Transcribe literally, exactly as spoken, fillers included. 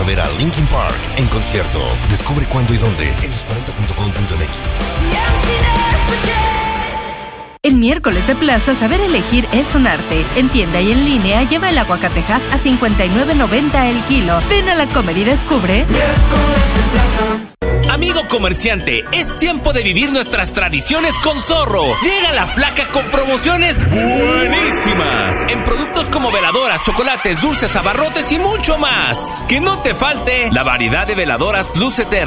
ver a Linkin Park en concierto. Descubre cuándo y dónde en los cuarenta punto com punto m x. En miércoles de plaza, saber elegir es un arte. En tienda y en línea, lleva el aguacatejas a cincuenta y nueve noventa el kilo. Ven a la Comer y descubre. Miércoles de plaza. Amigo comerciante, es tiempo de vivir nuestras tradiciones con Zorro. Llega la flaca con promociones buenísimas en productos como veladoras, chocolates, dulces, abarrotes y mucho más. Que no te falte la variedad de veladoras Luz Eterna.